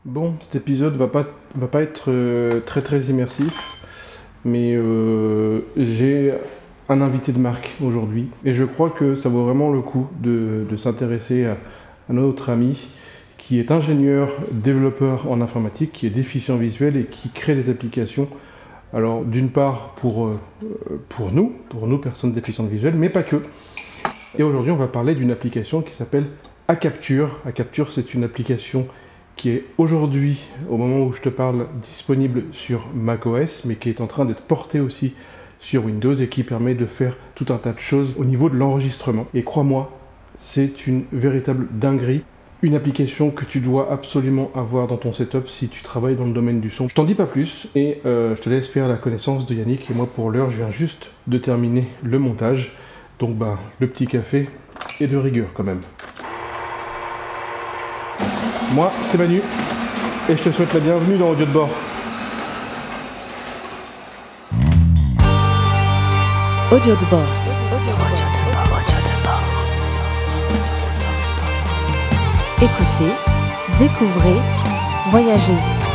Bon, cet épisode va pas être très très immersif, mais j'ai un invité de marque aujourd'hui, et je crois que ça vaut vraiment le coup de s'intéresser à notre ami qui est ingénieur, développeur en informatique, qui est déficient visuel et qui crée des applications. Alors d'une part pour nous personnes déficientes visuelles, mais pas que. Et aujourd'hui on va parler d'une application qui s'appelle aCapture. aCapture, c'est une application qui est aujourd'hui, au moment où je te parle, disponible sur macOS, mais qui est en train d'être portée aussi sur Windows et qui permet de faire tout un tas de choses au niveau de l'enregistrement. Et crois-moi, c'est une véritable dinguerie. Une application que tu dois absolument avoir dans ton setup si tu travailles dans le domaine du son. Je t'en dis pas plus et je te laisse faire la connaissance de Yannick. Et moi, pour l'heure, je viens juste de terminer le montage. Donc, le petit café est de rigueur quand même. Moi, c'est Manu et je te souhaite la bienvenue dans Audio de bord. Audio de bord. Écoutez, découvrez, voyagez.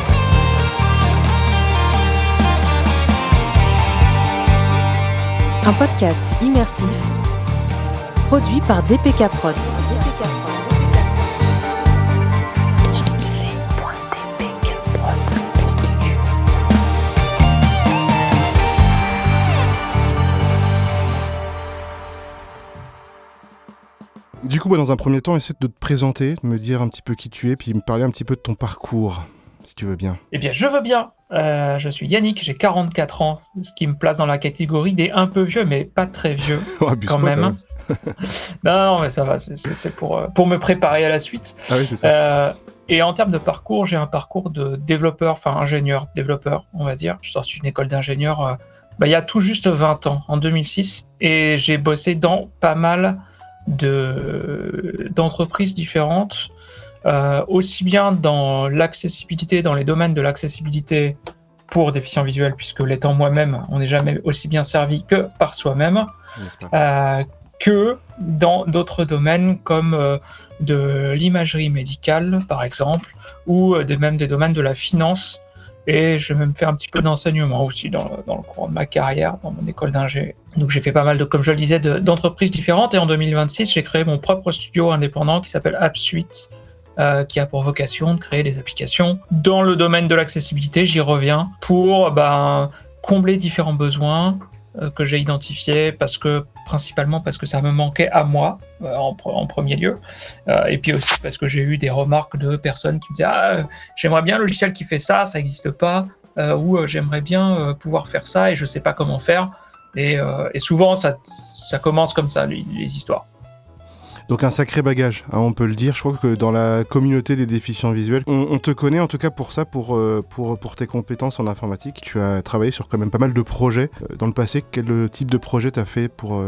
Un podcast immersif produit par DPK Prod. Du coup, dans un premier temps, essaie de te présenter, de me dire un petit peu qui tu es, puis me parler un petit peu de ton parcours, si tu veux bien. Eh bien, je veux bien. Je suis Yannick, j'ai 44 ans, ce qui me place dans la catégorie des un peu vieux, mais pas très vieux, quand même. Non, mais ça va, c'est pour me préparer à la suite. Ah oui, c'est ça. Et en termes de parcours, j'ai un parcours de développeur, enfin ingénieur, développeur, on va dire. Je suis sorti d'une école d'ingénieur il y a tout juste 20 ans, en 2006, et j'ai bossé dans pas mal d'entreprises différentes, aussi bien dans l'accessibilité, dans les domaines de l'accessibilité pour déficients visuels, puisque l'étant moi-même, on n'est jamais aussi bien servi que par soi-même, que dans d'autres domaines comme de l'imagerie médicale, par exemple, ou même des domaines de la finance. Et je vais même faire un petit peu d'enseignement aussi dans le cours de ma carrière, dans mon école d'ingé. Donc j'ai fait pas mal comme je le disais, d'entreprises différentes. Et en 2026, j'ai créé mon propre studio indépendant qui s'appelle AppSuite, qui a pour vocation de créer des applications dans le domaine de l'accessibilité. J'y reviens pour combler différents besoins que j'ai identifiés, principalement parce que ça me manquait à moi en premier lieu, et puis aussi parce que j'ai eu des remarques de personnes qui me disaient j'aimerais bien un logiciel qui fait ça n'existe pas, ou j'aimerais bien pouvoir faire ça et je sais pas comment faire, et souvent ça commence comme ça, les histoires. Donc un sacré bagage, on peut le dire. Je crois que dans la communauté des déficients visuels, on te connaît en tout cas pour ça, pour tes compétences en informatique. Tu as travaillé sur quand même pas mal de projets dans le passé. Quel type de projet t'as fait pour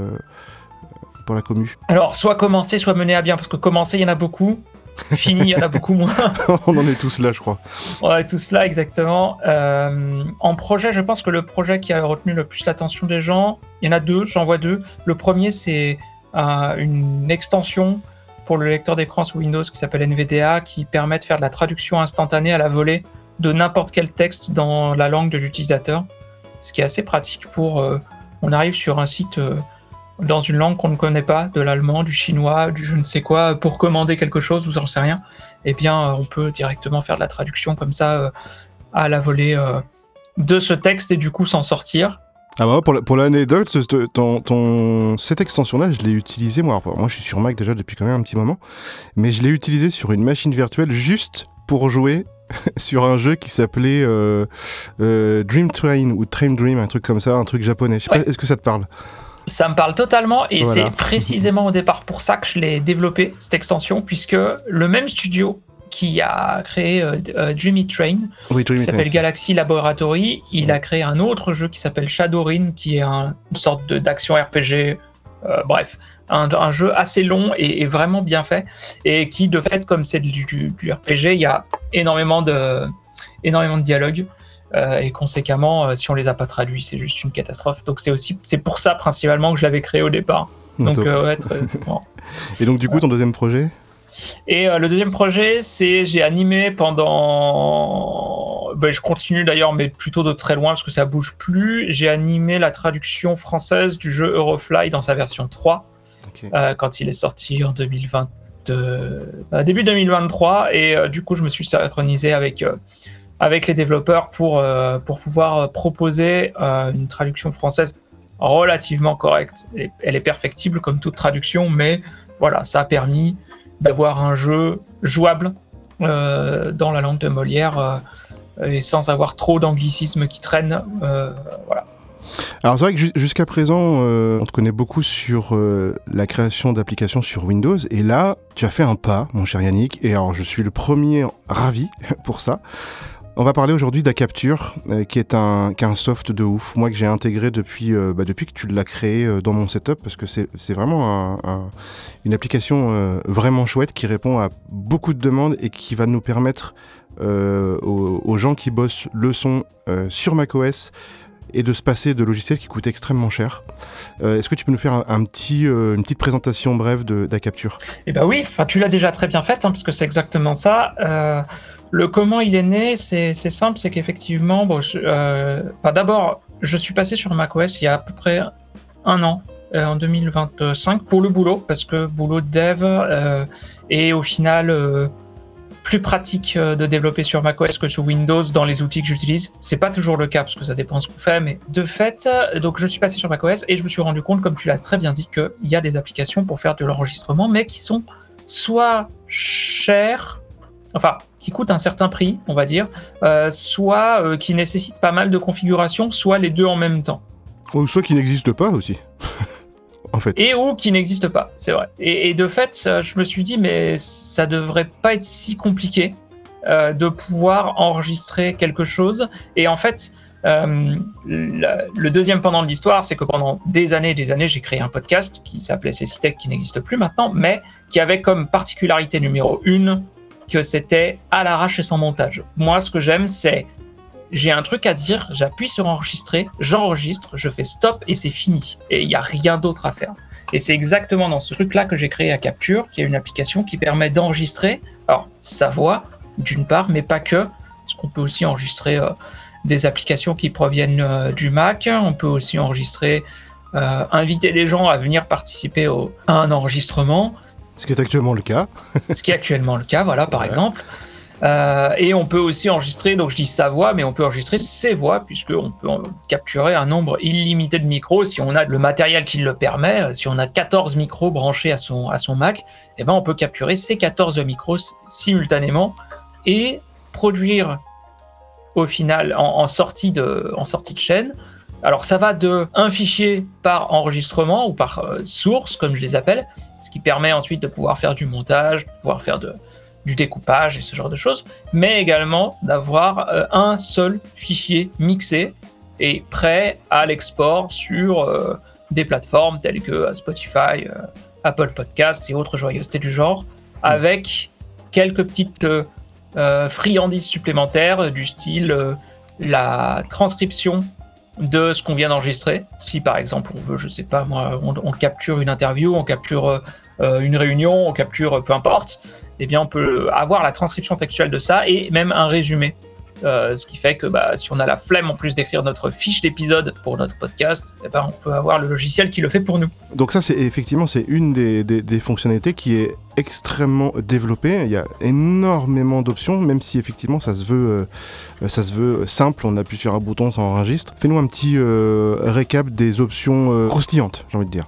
la commu ? Alors, soit commencer, soit mener à bien, parce que commencer, il y en a beaucoup. Fini, il y en a beaucoup moins. On en est tous là, je crois. On est tous là, exactement. En projet, je pense que le projet qui a retenu le plus l'attention des gens, il y en a deux, j'en vois deux. Le premier, c'est une extension pour le lecteur d'écran sous Windows qui s'appelle NVDA, qui permet de faire de la traduction instantanée à la volée de n'importe quel texte dans la langue de l'utilisateur, ce qui est assez pratique on arrive sur un site dans une langue qu'on ne connaît pas, de l'allemand, du chinois, du je ne sais quoi, pour commander quelque chose ou j'en sais rien, eh bien on peut directement faire de la traduction comme ça à la volée de ce texte et du coup s'en sortir. Pour l'anecdote, cette extension-là, je l'ai utilisée, moi je suis sur Mac déjà depuis quand même un petit moment, mais je l'ai utilisée sur une machine virtuelle juste pour jouer sur un jeu qui s'appelait Dream Train ou Train Dream, un truc comme ça, un truc japonais. Je sais pas, est-ce que ça te parle ? Ça me parle totalement et voilà. C'est précisément au départ pour ça que je l'ai développé, cette extension, puisque le même studio qui a créé Dreamy Train, qui s'appelle Galaxy Laboratory, il a créé un autre jeu qui s'appelle Shadowrun, qui est une sorte d'action RPG, un jeu assez long et vraiment bien fait, et qui de fait, comme c'est du RPG, il y a énormément de dialogues, et conséquemment, si on les a pas traduits, c'est juste une catastrophe. Donc c'est pour ça principalement que je l'avais créé au départ. Donc Et donc du coup, ton deuxième projet ? Et le deuxième projet, c'est j'ai animé pendant... je continue d'ailleurs, mais plutôt de très loin parce que ça bouge plus. J'ai animé la traduction française du jeu Eurofly dans sa version 3, quand il est sorti en 2020, début 2023. Et du coup, je me suis synchronisé avec les développeurs pour pouvoir proposer une traduction française relativement correcte. Elle est perfectible comme toute traduction, mais voilà, ça a permis d'avoir un jeu jouable dans la langue de Molière et sans avoir trop d'anglicismes qui traînent. Voilà. Alors c'est vrai que jusqu'à présent, on te connaît beaucoup sur la création d'applications sur Windows, et là, tu as fait un pas, mon cher Yannick, et alors je suis le premier ravi pour ça. On va parler aujourd'hui d'Acapture, qui est un soft de ouf, moi que j'ai intégré depuis que tu l'as créé dans mon setup, parce que c'est vraiment une application vraiment chouette qui répond à beaucoup de demandes et qui va nous permettre aux gens qui bossent le son sur macOS et de se passer de logiciels qui coûtent extrêmement cher. Est-ce que tu peux nous faire une petite présentation brève d'Acapture ? Eh ben oui, tu l'as déjà très bien faite, parce que c'est exactement ça. Le comment il est né, c'est simple, c'est qu'effectivement, d'abord, je suis passé sur macOS il y a à peu près un an, en 2025, pour le boulot, parce que boulot de dev est au final plus pratique de développer sur macOS que sur Windows dans les outils que j'utilise. C'est pas toujours le cas, parce que ça dépend ce qu'on fait, mais de fait, donc je suis passé sur macOS et je me suis rendu compte, comme tu l'as très bien dit, qu'il y a des applications pour faire de l'enregistrement, mais qui sont soit chères, qui coûtent un certain prix, on va dire, soit qui nécessitent pas mal de configurations, soit les deux en même temps. Ou soit qui n'existent pas aussi, en fait. Et ou qui n'existent pas, c'est vrai. Et de fait, je me suis dit, mais ça devrait pas être si compliqué de pouvoir enregistrer quelque chose. Et en fait, le deuxième pendant de l'histoire, c'est que pendant des années, j'ai créé un podcast qui s'appelait Cecitech, qui n'existe plus maintenant, mais qui avait comme particularité numéro 1 que c'était à l'arrache et sans montage. Moi, ce que j'aime, c'est j'ai un truc à dire, j'appuie sur enregistrer, j'enregistre, je fais stop et c'est fini. Et il n'y a rien d'autre à faire. Et c'est exactement dans ce truc-là que j'ai créé Acapture, qui est une application qui permet d'enregistrer sa voix, d'une part, mais pas que, parce qu'on peut aussi enregistrer des applications qui proviennent du Mac, on peut aussi enregistrer, inviter des gens à venir participer à un enregistrement. Ce qui est actuellement le cas. Voilà, par exemple. Et on peut aussi enregistrer, donc je dis sa voix, mais on peut enregistrer ses voix, puisqu'on peut capturer un nombre illimité de micros si on a le matériel qui le permet. Si on a 14 micros branchés à son Mac, on peut capturer ces 14 micros simultanément et produire au final en sortie de chaîne. Alors ça va de un fichier par enregistrement ou par source, comme je les appelle, ce qui permet ensuite de pouvoir faire du montage, de pouvoir faire du découpage et ce genre de choses, mais également d'avoir un seul fichier mixé et prêt à l'export sur des plateformes telles que Spotify, Apple Podcasts et autres joyeusetés du genre, avec quelques petites friandises supplémentaires du style la transcription de ce qu'on vient d'enregistrer. Si par exemple on veut, je sais pas moi, on capture une interview, on capture une réunion, on capture peu importe, on peut avoir la transcription textuelle de ça et même un résumé. Ce qui fait que si on a la flemme en plus d'écrire notre fiche d'épisode pour notre podcast, on peut avoir le logiciel qui le fait pour nous. Donc ça, c'est une des fonctionnalités qui est extrêmement développée. Il y a énormément d'options, même si effectivement ça se veut simple. On appuie sur un bouton, ça enregistre. Fais-nous un petit récap des options croustillantes, j'ai envie de dire.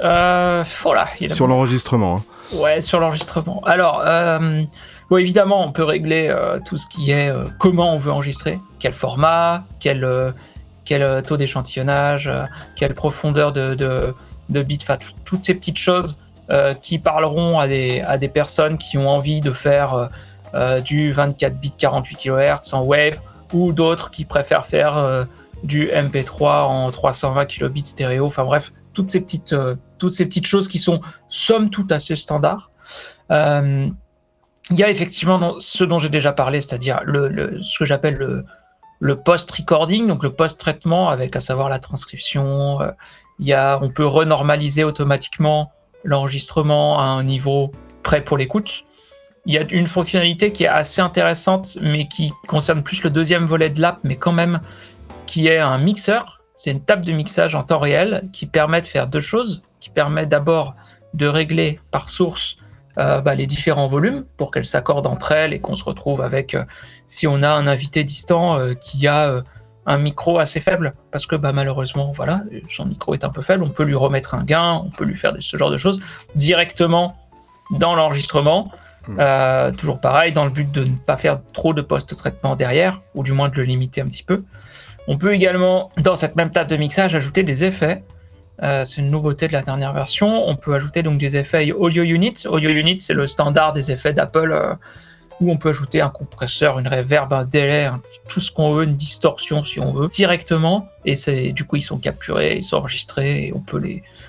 Sur l'enregistrement. Ouais, sur l'enregistrement. Alors, évidemment, on peut régler tout ce qui est comment on veut enregistrer, quel format, quel taux d'échantillonnage, quelle profondeur de bits, toutes ces petites choses qui parleront à des personnes qui ont envie de faire du 24 bits 48 kHz en wave, ou d'autres qui préfèrent faire du MP3 en 320 kilobits stéréo, bref, toutes ces petites choses qui sont somme toute assez standards. Il y a effectivement ce dont j'ai déjà parlé, c'est-à-dire ce que j'appelle le post-recording, donc le post-traitement, avec à savoir la transcription. On peut renormaliser automatiquement l'enregistrement à un niveau prêt pour l'écoute. il y a une fonctionnalité qui est assez intéressante, mais qui concerne plus le deuxième volet de l'app, mais quand même, qui est un mixeur. C'est une table de mixage en temps réel qui permet de faire deux choses. Qui permet d'abord de régler par source les différents volumes pour qu'elles s'accordent entre elles et qu'on se retrouve avec, si on a un invité distant qui a un micro assez faible, parce que malheureusement, voilà, son micro est un peu faible, on peut lui remettre un gain, on peut lui faire ce genre de choses directement dans l'enregistrement. Toujours pareil, dans le but de ne pas faire trop de post-traitement derrière, ou du moins de le limiter un petit peu. On peut également, dans cette même table de mixage, ajouter des effets. C'est une nouveauté de la dernière version. On peut ajouter donc des effets Audio Unit. Audio Unit, c'est le standard des effets d'Apple, où on peut ajouter un compresseur, une reverb, un délai, tout ce qu'on veut, une distorsion si on veut, directement. Et du coup, ils sont capturés, ils sont enregistrés, et on peut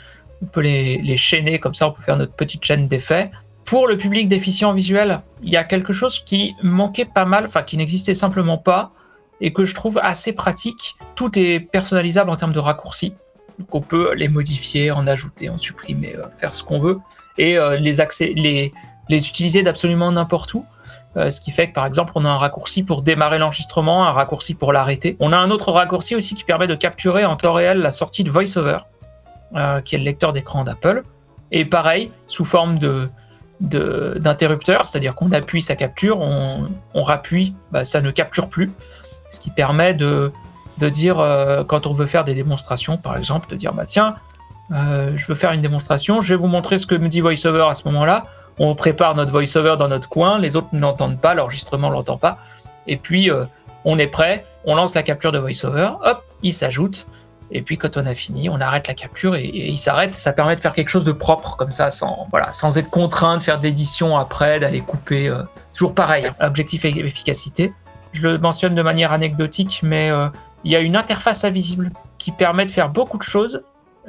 les chaîner comme ça, on peut faire notre petite chaîne d'effets. Pour le public déficient visuel, il y a quelque chose qui manquait pas mal, enfin qui n'existait simplement pas, et que je trouve assez pratique. Tout est personnalisable en termes de raccourcis. Donc on peut les modifier, en ajouter, en supprimer, faire ce qu'on veut, et les utiliser d'absolument n'importe où. Ce qui fait que par exemple on a un raccourci pour démarrer l'enregistrement, un raccourci pour l'arrêter. On a un autre raccourci aussi qui permet de capturer en temps réel la sortie de VoiceOver, qui est le lecteur d'écran d'Apple. Et pareil, sous forme d'interrupteur, c'est-à-dire qu'on appuie, ça capture, on rappuie, ça ne capture plus. Ce qui permet de dire, quand on veut faire des démonstrations, par exemple, de dire, tiens, je veux faire une démonstration, je vais vous montrer ce que me dit VoiceOver à ce moment-là. On prépare notre VoiceOver dans notre coin, les autres ne l'entendent pas, l'enregistrement ne l'entend pas. Et puis, on est prêt, on lance la capture de VoiceOver, hop, il s'ajoute. Et puis, quand on a fini, on arrête la capture et il s'arrête. Ça permet de faire quelque chose de propre, comme ça, sans être contraint de faire de l'édition après, d'aller couper. Toujours pareil, objectif et efficacité. Je le mentionne de manière anecdotique, mais il y a une interface invisible qui permet de faire beaucoup de choses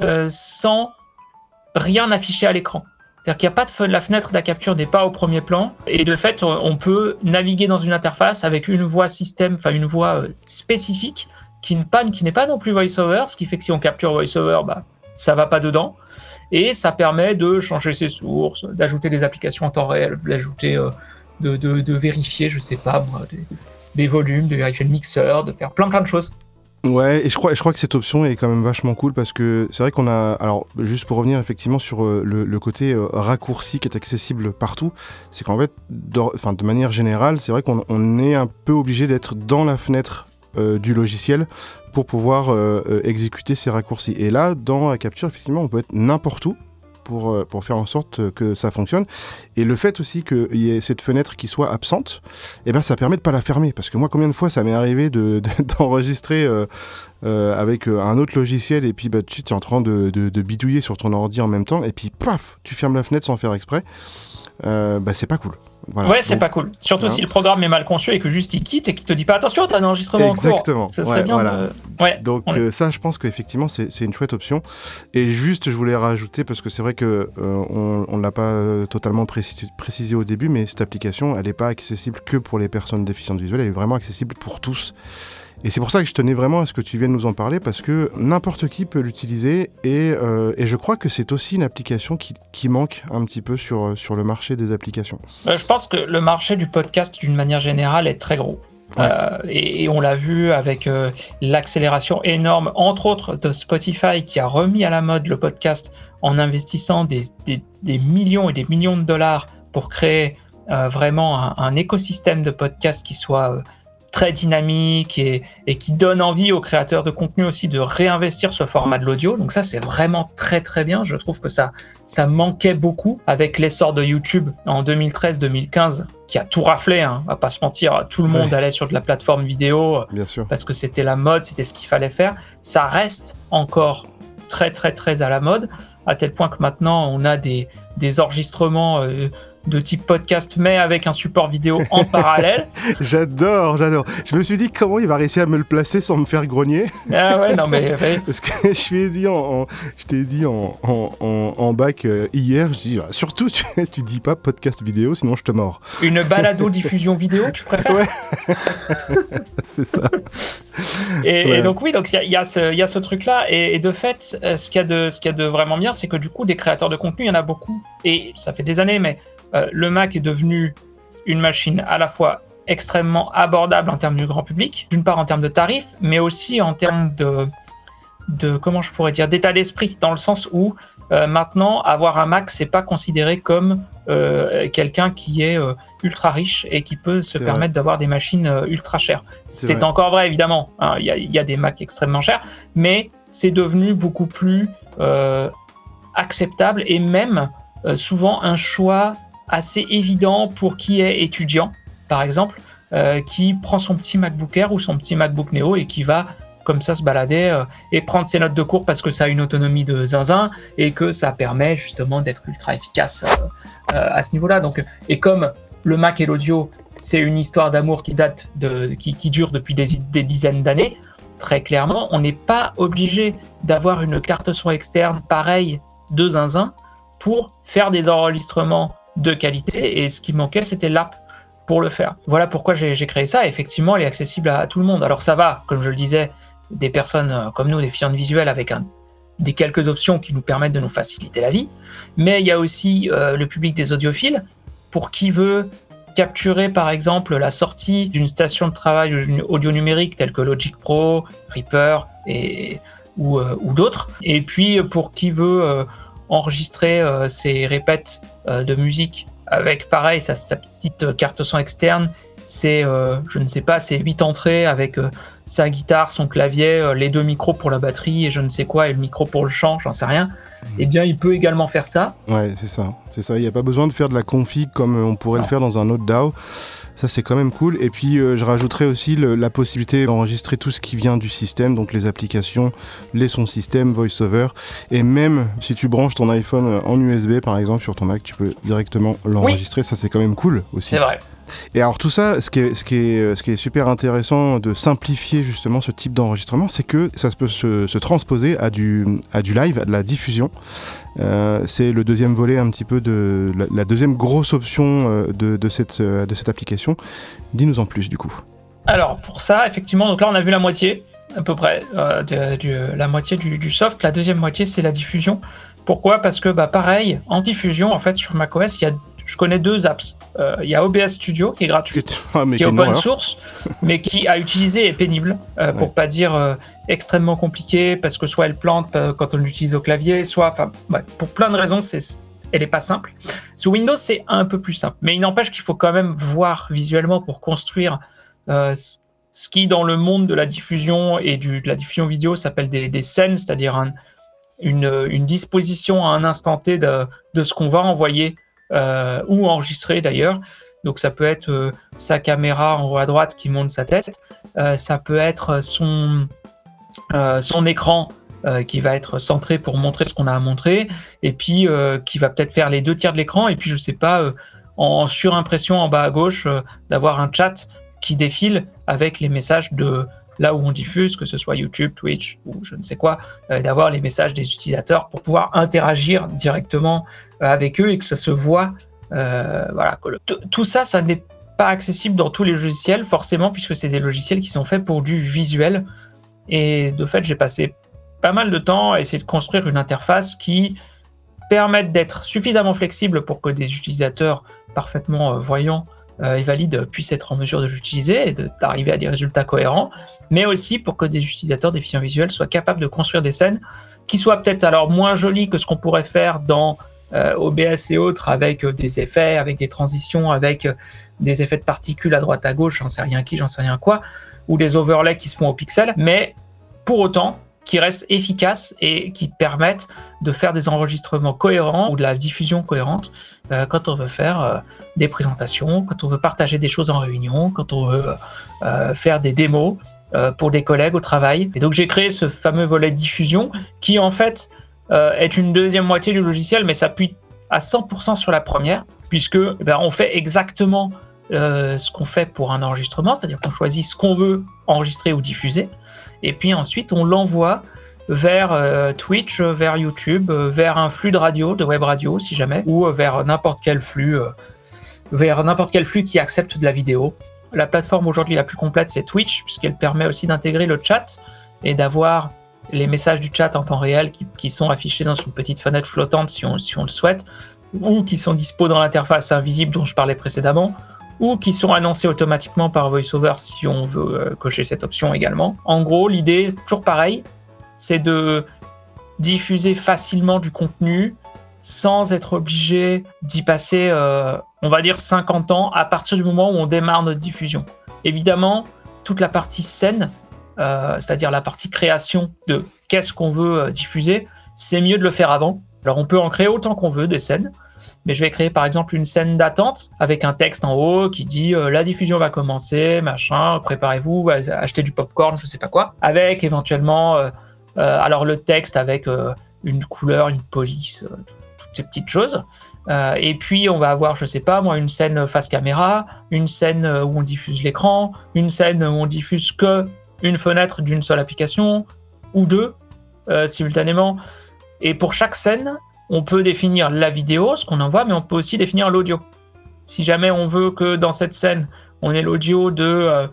sans rien afficher à l'écran. C'est-à-dire qu'il n'y a pas la fenêtre de la capture n'est pas au premier plan, et de fait, on peut naviguer dans une interface avec une voix système, enfin une voix spécifique qui n'est pas non plus VoiceOver, ce qui fait que si on capture VoiceOver, ça va pas dedans, et ça permet de changer ses sources, d'ajouter des applications en temps réel, d'ajouter, de vérifier, je sais pas moi, des volumes, de vérifier le mixeur, de faire plein de choses. Ouais, et je crois que cette option est quand même vachement cool parce que c'est vrai qu'on a... Alors, juste pour revenir effectivement sur le côté raccourci qui est accessible partout, c'est qu'en fait, de manière générale, c'est vrai qu'on est un peu obligé d'être dans la fenêtre du logiciel pour pouvoir exécuter ces raccourcis. Et là, dans la capture, effectivement, on peut être n'importe où pour faire en sorte que ça fonctionne. Et le fait aussi qu'il y ait cette fenêtre qui soit absente, ça permet de pas la fermer. Parce que moi, combien de fois ça m'est arrivé d'enregistrer avec un autre logiciel et puis tu es en train de bidouiller sur ton ordi en même temps et puis paf, tu fermes la fenêtre sans faire exprès. C'est pas cool. Voilà. Ouais, c'est pas cool. Surtout si le programme est mal conçu et que juste il quitte et qu'il te dit pas attention, t'as un enregistrement en cours. Exactement. Ça serait bien. Voilà. Donc ça, je pense qu'effectivement, c'est une chouette option. Et juste, je voulais rajouter, parce que c'est vrai que on l'a pas totalement précisé au début, mais cette application, elle n'est pas accessible que pour les personnes déficientes visuelles, elle est vraiment accessible pour tous. Et c'est pour ça que je tenais vraiment à ce que tu viennes nous en parler, parce que n'importe qui peut l'utiliser, et je crois que c'est aussi une application qui manque un petit peu sur le marché des applications. Je pense que le marché du podcast, d'une manière générale, est très gros. Ouais. Et on l'a vu avec l'accélération énorme, entre autres, de Spotify, qui a remis à la mode le podcast en investissant des millions et des millions de dollars pour créer vraiment un écosystème de podcasts qui soit... très dynamique et qui donne envie aux créateurs de contenu aussi de réinvestir ce format de l'audio. Donc ça, c'est vraiment très très bien. Je trouve que ça manquait beaucoup avec l'essor de YouTube en 2013-2015, qui a tout raflé, on va pas se mentir. Tout le monde allait sur de la plateforme vidéo parce que c'était la mode, c'était ce qu'il fallait faire. Ça reste encore très très très à la mode, à tel point que maintenant on a des enregistrements de type podcast, mais avec un support vidéo en parallèle. J'adore. Je me suis dit comment il va réussir à me le placer sans me faire grogner. Ah ouais, non mais... Ouais. Parce que je t'ai dit en bac hier, je dis surtout tu dis pas podcast vidéo, sinon je te mords. Une balado-diffusion vidéo, tu préfères? Ouais. C'est ça. Et donc oui, donc il y a ce truc-là, et de fait, ce qu'il y a de vraiment bien, c'est que du coup, des créateurs de contenu, il y en a beaucoup. Et ça fait des années, mais le Mac est devenu une machine à la fois extrêmement abordable en termes du grand public, d'une part en termes de tarifs, mais aussi en termes de comment je pourrais dire, d'état d'esprit, dans le sens où maintenant, avoir un Mac, c'est pas considéré comme quelqu'un qui est ultra riche et qui peut se permettre d'avoir des machines ultra chères. C'est encore vrai, évidemment. Il y a des Macs extrêmement chers, mais c'est devenu beaucoup plus acceptable et même souvent un choix assez évident pour qui est étudiant, par exemple, qui prend son petit MacBook Air ou son petit MacBook Neo et qui va comme ça se balader et prendre ses notes de cours parce que ça a une autonomie de zinzin et que ça permet justement d'être ultra efficace à ce niveau-là. Donc, et comme le Mac et l'audio, c'est une histoire d'amour qui dure depuis des dizaines d'années, très clairement, on n'est pas obligé d'avoir une carte son externe pareille de zinzin pour faire des enregistrements de qualité, et ce qui manquait, c'était l'app pour le faire. Voilà pourquoi j'ai créé ça. Effectivement, elle est accessible à tout le monde. Alors ça va, comme je le disais, des personnes comme nous, des déficients visuels, avec des quelques options qui nous permettent de nous faciliter la vie, mais il y a aussi le public des audiophiles, pour qui veut capturer par exemple la sortie d'une station de travail audio numérique telle que Logic Pro, Reaper ou d'autres, et puis pour qui veut enregistrer ses répètes de musique avec pareil sa petite carte son externe. C'est, je ne sais pas, c'est 8 entrées avec sa guitare, son clavier, les 2 micros pour la batterie et je ne sais quoi, et le micro pour le chant, j'en sais rien. Eh bien, il peut également faire ça. Ouais, c'est ça. Il n'y a pas besoin de faire de la config comme on pourrait le faire dans un autre DAW. Ça, c'est quand même cool. Et puis, je rajouterais aussi la possibilité d'enregistrer tout ce qui vient du système, donc les applications, les sons système, VoiceOver. Et même si tu branches ton iPhone en USB, par exemple, sur ton Mac, tu peux directement l'enregistrer. Oui. Ça, c'est quand même cool aussi. C'est vrai. Et alors tout ça, ce qui est super intéressant de simplifier justement ce type d'enregistrement, c'est que ça peut se transposer à du live, à de la diffusion. C'est le deuxième volet un petit peu de la deuxième grosse option de cette application. Dis-nous en plus du coup. Alors pour ça, effectivement, donc là on a vu la moitié à peu près, la moitié du soft. La deuxième moitié, c'est la diffusion. Pourquoi ? Parce que pareil, en diffusion, en fait sur macOS, je connais 2 apps. Il y a OBS Studio qui est gratuit, qui est open source, mais qui à utiliser est pénible, pour pas dire extrêmement compliqué, parce que soit elle plante quand on l'utilise au clavier, soit, pour plein de raisons, elle est pas simple. Sous Windows, c'est un peu plus simple, mais il n'empêche qu'il faut quand même voir visuellement pour construire ce qui, dans le monde de la diffusion et de la diffusion vidéo, s'appelle des scènes, c'est-à-dire une disposition à un instant T de ce qu'on va envoyer. Ou enregistrer d'ailleurs. Donc ça peut être sa caméra en haut à droite qui monte sa tête, ça peut être son écran qui va être centré pour montrer ce qu'on a à montrer, et puis qui va peut-être faire les 2 tiers de l'écran, et puis je sais pas, en surimpression en bas à gauche, d'avoir un chat qui défile avec les messages de là où on diffuse, que ce soit YouTube, Twitch ou je ne sais quoi, d'avoir les messages des utilisateurs pour pouvoir interagir directement avec eux et que ça se voit. Voilà. Tout ça, ça n'est pas accessible dans tous les logiciels, forcément, puisque c'est des logiciels qui sont faits pour du visuel. Et de fait, j'ai passé pas mal de temps à essayer de construire une interface qui permette d'être suffisamment flexible pour que des utilisateurs parfaitement voyants et valides puissent être en mesure de l'utiliser et d'arriver à des résultats cohérents, mais aussi pour que des utilisateurs déficients visuels soient capables de construire des scènes qui soient peut-être alors moins jolies que ce qu'on pourrait faire dans OBS et autres, avec des effets, avec des transitions, avec des effets de particules à droite à gauche, j'en sais rien quoi, ou des overlays qui se font au pixel, mais pour autant qui restent efficaces et qui permettent de faire des enregistrements cohérents ou de la diffusion cohérente quand on veut faire des présentations, quand on veut partager des choses en réunion, quand on veut faire des démos pour des collègues au travail. Et donc j'ai créé ce fameux volet de diffusion qui en fait est une deuxième moitié du logiciel, mais s'appuie à 100% sur la première, puisque on fait exactement ce qu'on fait pour un enregistrement, c'est-à-dire qu'on choisit ce qu'on veut enregistrer ou diffuser, et puis ensuite on l'envoie vers Twitch, vers YouTube, vers un flux de radio, de web radio si jamais, ou vers n'importe quel flux qui accepte de la vidéo. La plateforme aujourd'hui la plus complète, c'est Twitch, puisqu'elle permet aussi d'intégrer le chat et d'avoir les messages du chat en temps réel qui sont affichés dans une petite fenêtre flottante si on le souhaite, ou qui sont dispo dans l'interface invisible dont je parlais précédemment, ou qui sont annoncés automatiquement par VoiceOver si on veut cocher cette option également. En gros, l'idée, toujours pareil, c'est de diffuser facilement du contenu sans être obligé d'y passer, on va dire, 50 ans à partir du moment où on démarre notre diffusion. Évidemment, toute la partie scène, c'est-à-dire la partie création de qu'est-ce qu'on veut diffuser, c'est mieux de le faire avant. Alors, on peut en créer autant qu'on veut des scènes, mais je vais créer par exemple une scène d'attente avec un texte en haut qui dit la diffusion va commencer, machin, préparez-vous, achetez du popcorn, je sais pas quoi, avec éventuellement alors le texte avec une couleur, une police, toutes ces petites choses. Et puis on va avoir, je sais pas moi, une scène face caméra, une scène où on diffuse l'écran, une scène où on diffuse que une fenêtre d'une seule application ou deux simultanément. Et pour chaque scène, on peut définir la vidéo, ce qu'on envoie, mais on peut aussi définir l'audio. Si jamais on veut que dans cette scène, on ait l'audio de,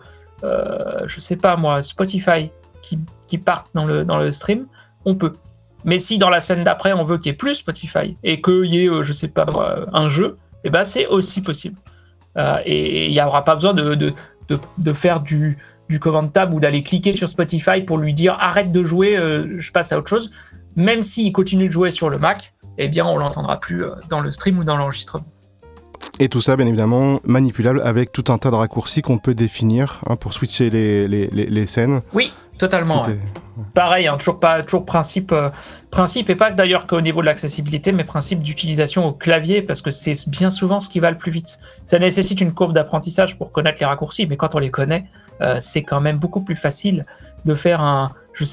je sais pas moi, Spotify qui parte dans le stream, on peut. Mais si dans la scène d'après, on veut qu'il y ait plus Spotify et qu'il y ait, je sais pas moi, un jeu, et ben c'est aussi possible. Et il n'y aura pas besoin de faire du command tab ou d'aller cliquer sur Spotify pour lui dire arrête de jouer, je passe à autre chose. Même s'il continue de jouer sur le Mac, eh bien on l'entendra plus dans le stream ou dans l'enregistrement. Et tout ça, bien évidemment, manipulable avec tout un tas de raccourcis qu'on peut définir pour switcher les scènes. Oui, totalement. Ouais. Pareil, hein, toujours principe, et pas d'ailleurs qu'au niveau de l'accessibilité, mais principe d'utilisation au clavier, parce que c'est bien souvent ce qui va le plus vite. Ça nécessite une courbe d'apprentissage pour connaître les raccourcis, mais quand on les connaît, c'est quand même beaucoup plus facile de faire un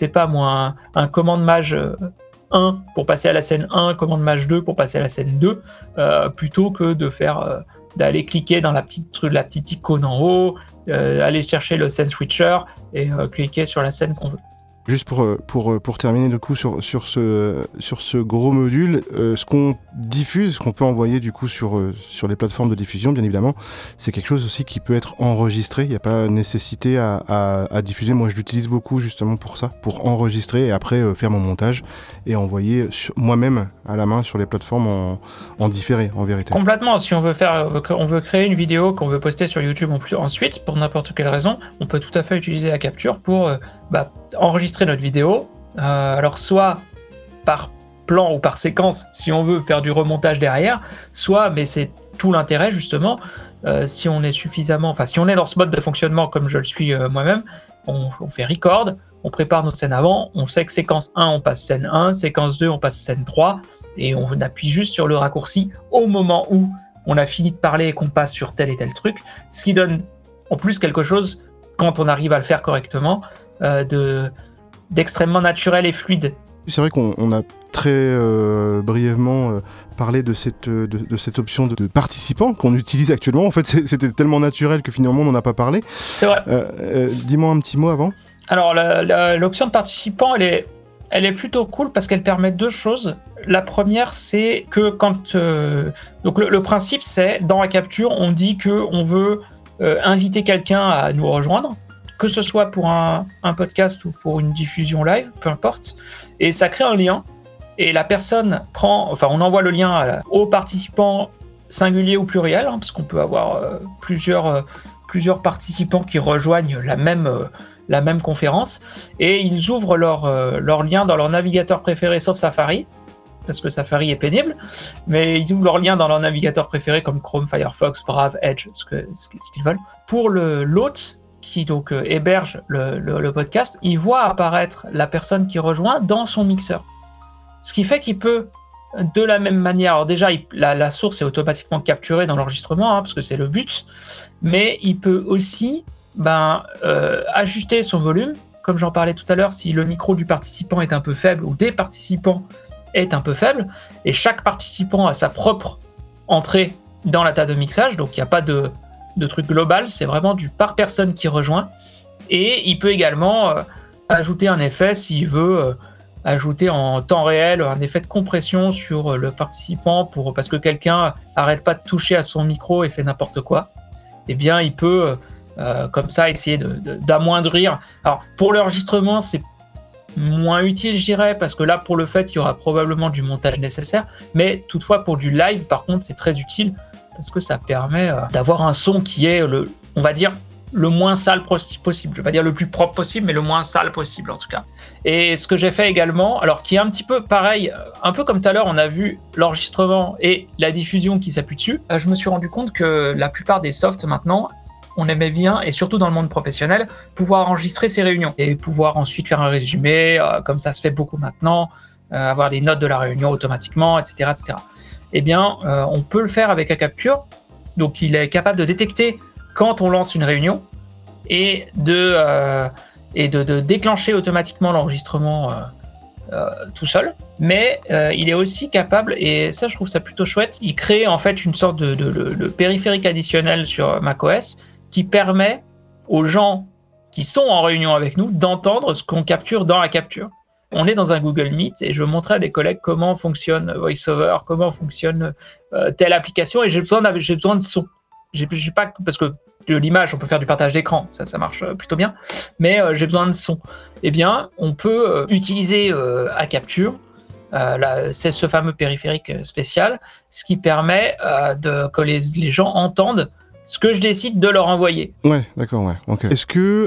commande maj 1 pour passer à la scène 1, commande maj 2 pour passer à la scène 2, plutôt que de faire d'aller cliquer dans la petite icône en haut, aller chercher le scene switcher et cliquer sur la scène qu'on veut. Juste pour terminer du coup sur ce gros module, ce qu'on diffuse, ce qu'on peut envoyer du coup sur les plateformes de diffusion, bien évidemment, c'est quelque chose aussi qui peut être enregistré. Il n'y a pas nécessité à diffuser. Moi, je l'utilise beaucoup justement pour ça, pour enregistrer et après faire mon montage et envoyer moi-même à la main sur les plateformes en différé, en vérité. Complètement. Si on veut créer une vidéo qu'on veut poster sur YouTube ensuite, pour n'importe quelle raison, on peut tout à fait utiliser la capture pour enregistrer notre vidéo, alors soit par plan ou par séquence si on veut faire du remontage derrière, soit, mais c'est tout l'intérêt justement, si on est si on est dans ce mode de fonctionnement comme je le suis moi-même, on fait record, on prépare nos scènes avant, on sait que séquence 1 on passe scène 1, séquence 2 on passe scène 3, et on appuie juste sur le raccourci au moment où on a fini de parler et qu'on passe sur tel et tel truc, ce qui donne en plus quelque chose, quand on arrive à le faire correctement, d'extrêmement naturel et fluide. C'est vrai qu'on a très brièvement parlé de cette option de participant qu'on utilise actuellement. En fait, c'était tellement naturel que finalement on n'en a pas parlé. C'est vrai. Dis-moi un petit mot avant. Alors, l'option de participant, elle est plutôt cool parce qu'elle permet deux choses. La première, c'est que quand... donc le principe, c'est, dans la capture, on dit qu'on veut inviter quelqu'un à nous rejoindre, que ce soit pour un podcast ou pour une diffusion live, peu importe, et ça crée un lien, et la personne on envoie le lien aux participants singuliers ou pluriels, hein, parce qu'on peut avoir plusieurs participants qui rejoignent la même conférence, et ils ouvrent leur lien dans leur navigateur préféré, sauf Safari, parce que Safari est pénible, mais ils ouvrent leur lien dans leur navigateur préféré comme Chrome, Firefox, Brave, Edge, ce qu'ils veulent. Pour l'hôte, qui donc héberge le podcast, il voit apparaître la personne qui rejoint dans son mixeur. Ce qui fait qu'il peut, de la même manière, alors déjà la source est automatiquement capturée dans l'enregistrement, parce que c'est le but, mais il peut aussi ajuster son volume, comme j'en parlais tout à l'heure, si le micro du participant est un peu faible ou des participants est un peu faible, et chaque participant a sa propre entrée dans la table de mixage, donc il n'y a pas de truc global, c'est vraiment du par personne qui rejoint, et il peut également ajouter un effet s'il veut ajouter en temps réel un effet de compression sur le participant parce que quelqu'un arrête pas de toucher à son micro et fait n'importe quoi, eh bien il peut comme ça essayer d'amoindrir. Alors pour l'enregistrement c'est moins utile je dirais, parce que là pour le fait il y aura probablement du montage nécessaire, mais toutefois pour du live par contre c'est très utile parce que ça permet d'avoir un son qui est, on va dire, le moins sale possible. Je ne vais pas dire le plus propre possible, mais le moins sale possible en tout cas. Et ce que j'ai fait également, alors qui est un petit peu pareil, un peu comme tout à l'heure, on a vu l'enregistrement et la diffusion qui s'appuient dessus, je me suis rendu compte que la plupart des softs maintenant, on aimait bien, et surtout dans le monde professionnel, pouvoir enregistrer ces réunions et pouvoir ensuite faire un résumé, comme ça se fait beaucoup maintenant, avoir des notes de la réunion automatiquement, etc. etc. Eh bien, on peut le faire avec Acapture. Donc, il est capable de détecter quand on lance une réunion et de déclencher automatiquement l'enregistrement tout seul. Mais il est aussi capable, et ça je trouve ça plutôt chouette, il crée en fait une sorte de périphérique additionnel sur macOS qui permet aux gens qui sont en réunion avec nous d'entendre ce qu'on capture dans la capture. On est dans un Google Meet et je montrais à des collègues comment fonctionne VoiceOver, comment fonctionne telle application, et j'ai besoin de son. J'ai pas, parce que l'image, on peut faire du partage d'écran, ça marche plutôt bien, mais j'ai besoin de son. Eh bien, on peut utiliser Acapture, c'est ce fameux périphérique spécial, ce qui permet que les gens entendent ce que je décide de leur envoyer. Ouais, d'accord, ouais. Okay. Est-ce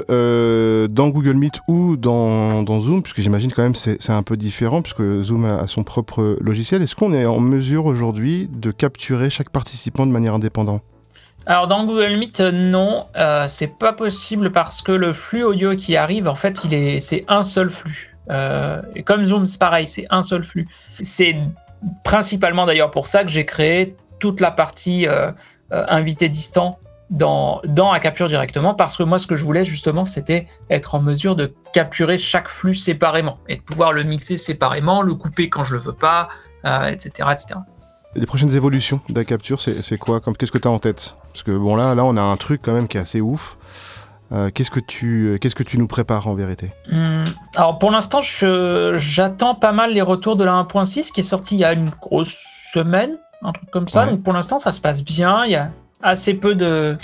que dans Google Meet ou dans Zoom, puisque j'imagine quand même c'est un peu différent, puisque Zoom a son propre logiciel, est-ce qu'on est en mesure aujourd'hui de capturer chaque participant de manière indépendante ? Alors dans Google Meet, non, c'est pas possible parce que le flux audio qui arrive, en fait, c'est un seul flux. Et comme Zoom, c'est pareil, c'est un seul flux. C'est principalement d'ailleurs pour ça que j'ai créé toute la partie invité distant dans Acapture directement, parce que moi, ce que je voulais justement, c'était être en mesure de capturer chaque flux séparément et de pouvoir le mixer séparément, le couper quand je le veux pas, etc., etc. Et les prochaines évolutions d'Acapture, c'est quoi ? Qu'est-ce que tu as en tête ? Parce que bon, là, on a un truc quand même qui est assez ouf. Qu'est-ce que tu nous prépares en vérité ? Alors pour l'instant, j'attends pas mal les retours de la 1.6 qui est sorti il y a une grosse semaine, un truc comme ça. Ouais. Donc pour l'instant, ça se passe bien. Il y a assez peu de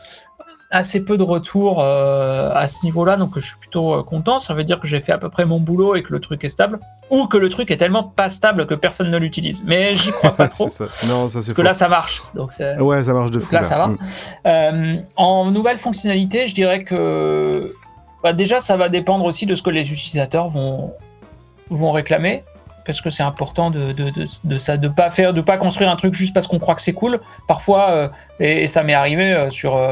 retours à ce niveau-là, donc je suis plutôt content. Ça veut dire que j'ai fait à peu près mon boulot et que le truc est stable, ou que le truc est tellement pas stable que personne ne l'utilise. Mais j'y crois pas trop. C'est ça. Non, ça c'est parce que là, ça marche. Donc ouais, ça marche de fou. Là, ça va. En nouvelle fonctionnalité, je dirais que déjà, ça va dépendre aussi de ce que les utilisateurs vont réclamer. Parce que c'est important de pas construire un truc juste parce qu'on croit que c'est cool. Parfois, et ça m'est arrivé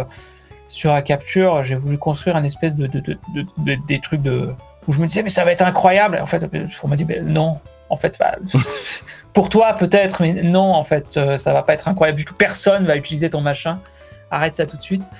sur Acapture, j'ai voulu construire un espèce des trucs où je me disais mais ça va être incroyable. En fait, on m'a dit non. En fait, pour toi peut-être, mais non. En fait, ça va pas être incroyable du tout. Personne va utiliser ton machin. Arrête ça tout de suite.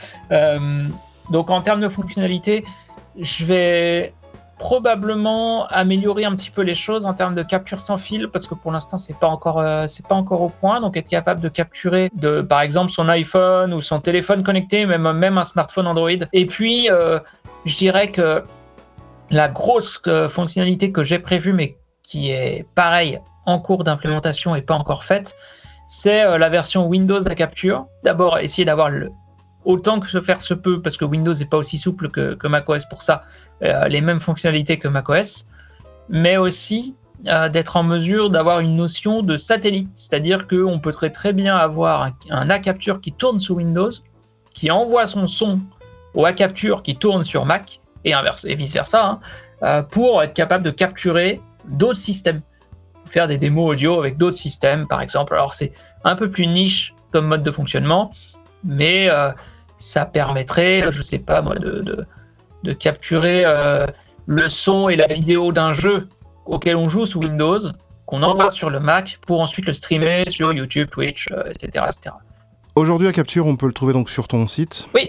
Donc en termes de fonctionnalité, je vais probablement améliorer un petit peu les choses en termes de capture sans fil, parce que pour l'instant c'est pas encore au point. Donc être capable de capturer par exemple son iPhone ou son téléphone connecté, même un smartphone Android. Et puis je dirais que la grosse fonctionnalité que j'ai prévue mais qui est pareil en cours d'implémentation et pas encore faite, c'est la version Windows d'Acapture. D'abord essayer d'avoir autant que se faire se peut, parce que Windows n'est pas aussi souple que macOS pour ça, les mêmes fonctionnalités que macOS, mais aussi d'être en mesure d'avoir une notion de satellite, c'est-à-dire qu'on peut très bien avoir un Acapture qui tourne sous Windows, qui envoie son son au Acapture qui tourne sur Mac, et vice-versa, pour être capable de capturer d'autres systèmes, faire des démos audio avec d'autres systèmes, par exemple. Alors c'est un peu plus niche comme mode de fonctionnement, mais ça permettrait, je sais pas moi, de capturer le son et la vidéo d'un jeu auquel on joue sous Windows, qu'on envoie sur le Mac pour ensuite le streamer sur YouTube, Twitch, etc., etc. Aujourd'hui, Acapture, on peut le trouver donc sur ton site. Oui.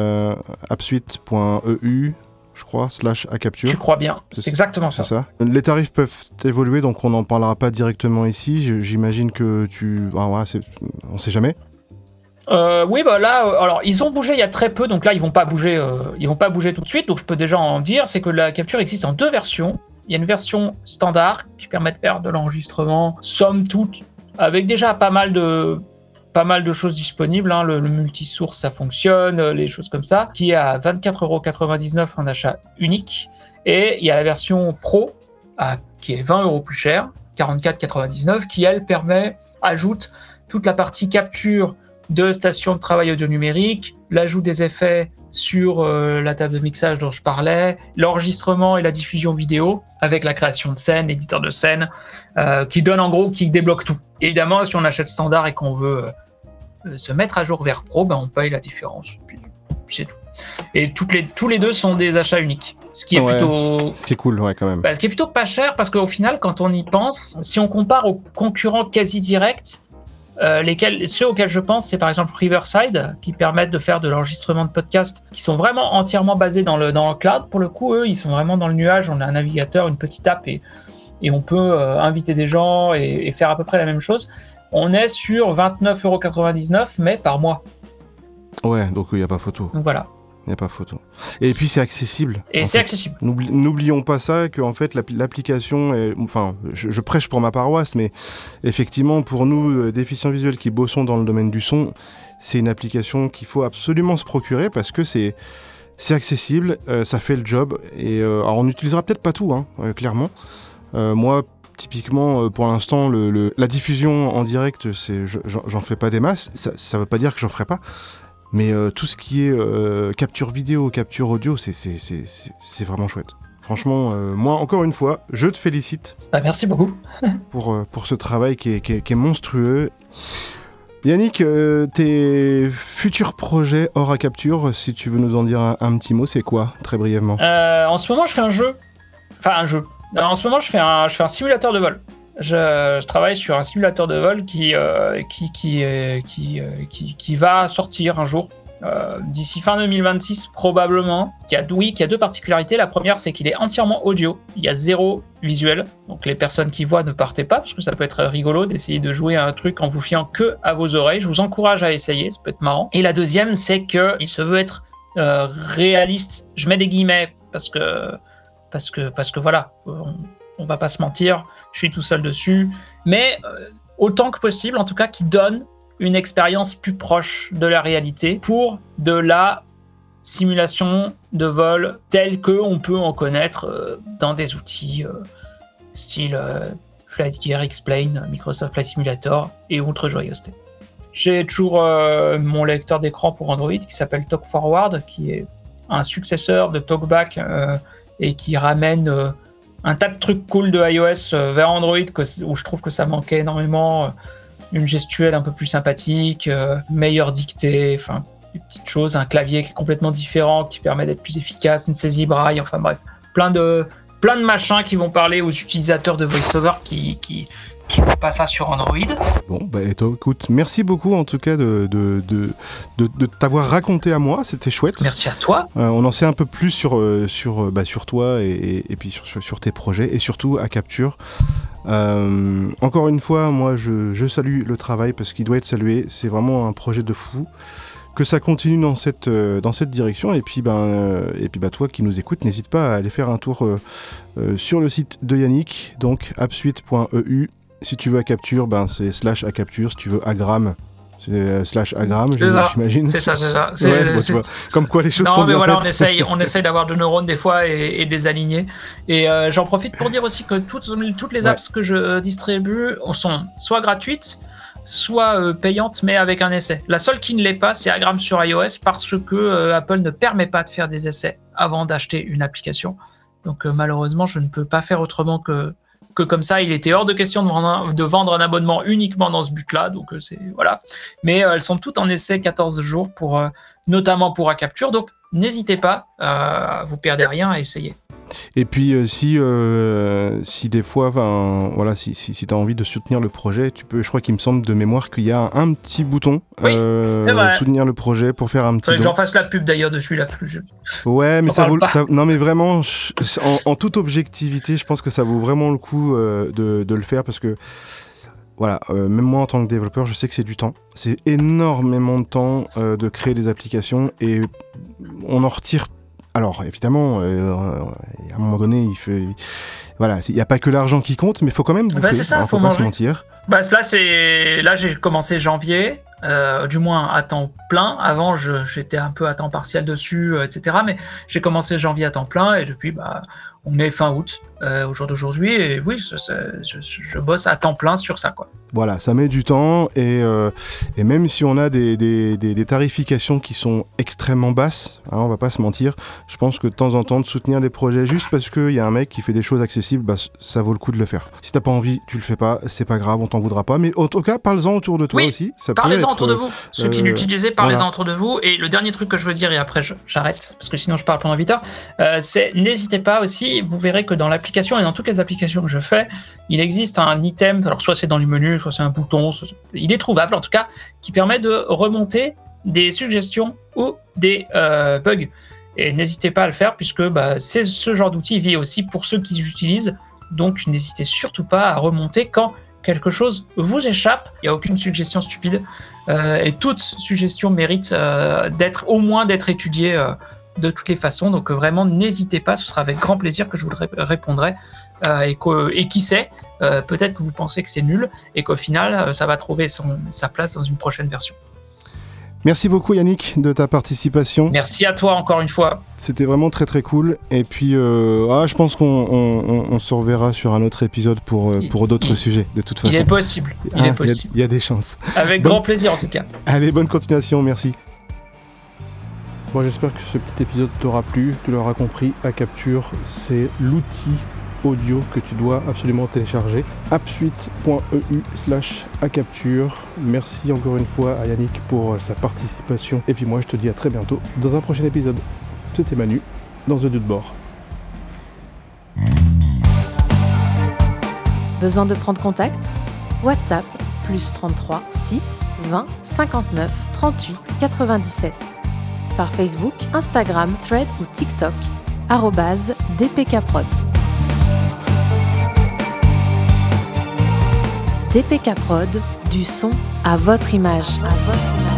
appsuite.eu, je crois, /Acapture. Tu crois bien, c'est exactement ça. C'est ça. Les tarifs peuvent évoluer, donc on n'en parlera pas directement ici. J'imagine que on sait jamais. Oui, là, alors ils ont bougé il y a très peu, donc là ils vont pas bouger tout de suite. Donc je peux déjà en dire, c'est que la capture existe en 2 versions. Il y a une version standard qui permet de faire de l'enregistrement, somme toute, avec déjà pas mal de choses disponibles. Le multisource, ça fonctionne, les choses comme ça, qui est à 24,99€ en achat unique. Et il y a la version Pro, qui est 20€ plus cher, 44,99€, qui elle ajoute toute la partie capture de stations de travail audio numérique, l'ajout des effets sur la table de mixage dont je parlais, l'enregistrement et la diffusion vidéo avec la création de scènes, l'éditeur de scènes, qui débloque tout. Évidemment, si on achète standard et qu'on veut se mettre à jour vers pro, on paye la différence. Puis c'est tout. Et tous les deux sont des achats uniques. Ce qui est cool, ouais, quand même. Ce qui est plutôt pas cher parce qu'au final, quand on y pense, si on compare aux concurrents quasi directs, ceux auxquels je pense, c'est par exemple Riverside, qui permettent de faire de l'enregistrement de podcasts, qui sont vraiment entièrement basés dans le cloud. Pour le coup, eux, ils sont vraiment dans le nuage. On a un navigateur, une petite app, et on peut inviter des gens et faire à peu près la même chose. On est sur 29,99 €, mais par mois. Ouais, donc il n'y a pas photo. Donc voilà. Il n'y a pas photo. Et puis c'est accessible. Accessible. N'oublions pas ça, qu'en fait l'application est... Enfin, je prêche pour ma paroisse, mais effectivement pour nous, déficients visuels qui bossons dans le domaine du son, c'est une application qu'il faut absolument se procurer parce que c'est accessible, ça fait le job. Et alors on n'utilisera peut-être pas tout, clairement. Moi, typiquement, pour l'instant, la diffusion en direct, j'en fais pas des masses. Ça veut pas dire que j'en ferai pas. Mais tout ce qui est capture vidéo, capture audio, c'est vraiment chouette. Franchement, moi, encore une fois, je te félicite. Merci beaucoup. pour ce travail qui est monstrueux. Yannick, tes futurs projets hors à capture, si tu veux nous en dire un petit mot, c'est quoi, très brièvement? En ce moment, je fais un jeu. Enfin, un jeu. En ce moment, je fais un simulateur de vol. Je travaille sur un simulateur de vol qui va sortir un jour, d'ici fin 2026 probablement. Qui a deux particularités. La première, c'est qu'il est entièrement audio. Il y a 0 visuel. Donc les personnes qui voient, ne partez pas, parce que ça peut être rigolo d'essayer de jouer à un truc en vous fiant que à vos oreilles. Je vous encourage à essayer, ça peut être marrant. Et la deuxième, c'est qu'il se veut être réaliste. Je mets des guillemets parce que voilà, on va pas se mentir, je suis tout seul dessus, mais autant que possible, en tout cas, qui donne une expérience plus proche de la réalité pour de la simulation de vol telle qu'on peut en connaître dans des outils style Flight Gear X-Plane, Microsoft Flight Simulator et autres joyeusetés. J'ai toujours mon lecteur d'écran pour Android qui s'appelle TalkForward, qui est un successeur de TalkBack et qui ramène un tas de trucs cool de iOS vers Android où je trouve que ça manquait énormément. Une gestuelle un peu plus sympathique, meilleure dictée, enfin des petites choses, un clavier qui est complètement différent, qui permet d'être plus efficace, une saisie braille, enfin bref, plein de machins qui vont parler aux utilisateurs de VoiceOver qui n'ont pas ça sur Android. Bon, écoute, merci beaucoup en tout cas de t'avoir raconté à moi, c'était chouette. Merci à toi. On en sait un peu plus sur toi et puis sur tes projets et surtout à Capture. Encore une fois, moi je salue le travail parce qu'il doit être salué, c'est vraiment un projet de fou. Que ça continue dans cette direction et puis toi qui nous écoutes, n'hésite pas à aller faire un tour sur le site de Yannick, donc appsuite.eu. Si tu veux à Capture, c'est / à Capture. Si tu veux Agram, c'est / Agram, j'imagine. C'est ça. Tu vois, comme quoi les choses sont bien faites. On essaye d'avoir de neurones des fois et de les aligner. Et j'en profite pour dire aussi que toutes les apps que je distribue sont soit gratuites, soit payantes, mais avec un essai. La seule qui ne l'est pas, c'est Agram sur iOS, parce que Apple ne permet pas de faire des essais avant d'acheter une application. Donc malheureusement, je ne peux pas faire autrement que comme ça. Il était hors de question de vendre un abonnement uniquement dans ce but-là, donc voilà. Mais elles sont toutes en essai 14 jours, notamment pour Capture, donc n'hésitez pas, vous perdez rien à essayer. Et puis si des fois, si tu as envie de soutenir le projet, tu peux, je crois qu'il me semble de mémoire qu'il y a un petit bouton soutenir le projet pour faire un petit don. J'en fasse la pub d'ailleurs dessus là. Ouais, mais non mais vraiment, en toute objectivité, je pense que ça vaut vraiment le coup de le faire parce que voilà, même moi en tant que développeur, je sais que c'est du temps. C'est énormément de temps de créer des applications et on en retire. Alors, évidemment, à un moment donné, il n'y a pas que l'argent qui compte, mais il faut quand même bouffer, faut pas se mentir. Là, j'ai commencé janvier, du moins à temps plein. Avant, j'étais un peu à temps partiel dessus, etc. Mais j'ai commencé janvier à temps plein, et depuis, On est fin août au jour d'aujourd'hui et oui, je bosse à temps plein sur ça, quoi. Voilà, ça met du temps et même si on a des tarifications qui sont extrêmement basses, hein, on va pas se mentir, je pense que de temps en temps de soutenir les projets juste parce qu'il y a un mec qui fait des choses accessibles, bah, ça vaut le coup de le faire. Si t'as pas envie, tu le fais pas, c'est pas grave, on t'en voudra pas, mais en tout cas, parle-en autour de toi aussi. Parlez-en autour de vous. Ceux qui l'utilisaient, parlez-en voilà. autour de vous. Et le dernier truc que je veux dire, et après j'arrête, parce que sinon je parle pendant 8 heures, c'est n'hésitez pas aussi, vous verrez que dans l'application et dans toutes les applications que je fais, il existe un item, alors soit c'est dans les menus, soit c'est un bouton, il est trouvable en tout cas, qui permet de remonter des suggestions ou des bugs. Et n'hésitez pas à le faire puisque c'est ce genre d'outil vit aussi pour ceux qui l'utilisent. Donc n'hésitez surtout pas à remonter quand quelque chose vous échappe. Il n'y a aucune suggestion stupide et toute suggestion mérite au moins d'être étudiée de toutes les façons. Donc vraiment n'hésitez pas, ce sera avec grand plaisir que je vous répondrai. Et qui sait, peut-être que vous pensez que c'est nul et qu'au final ça va trouver sa place dans une prochaine version. Merci beaucoup Yannick de ta participation. Merci à toi encore une fois. C'était vraiment très très cool. Et puis je pense qu'on se reverra sur un autre épisode pour d'autres sujets de toute façon. Il est possible. Il y a des chances. Avec grand plaisir en tout cas. Allez, bonne continuation, merci. Moi j'espère que ce petit épisode t'aura plu. Tu l'auras compris, Acapture, c'est l'outil audio que tu dois absolument télécharger. appsuite.eu/acapture. Merci encore une fois à Yannick pour sa participation. Et puis moi je te dis à très bientôt dans un prochain épisode. C'était Manu dans The Dude Bord. Besoin de prendre contact ? WhatsApp +33 6 20 59 38 97. Par Facebook, Instagram, Threads ou TikTok @dpkprod. DPK Prod, du son à votre image.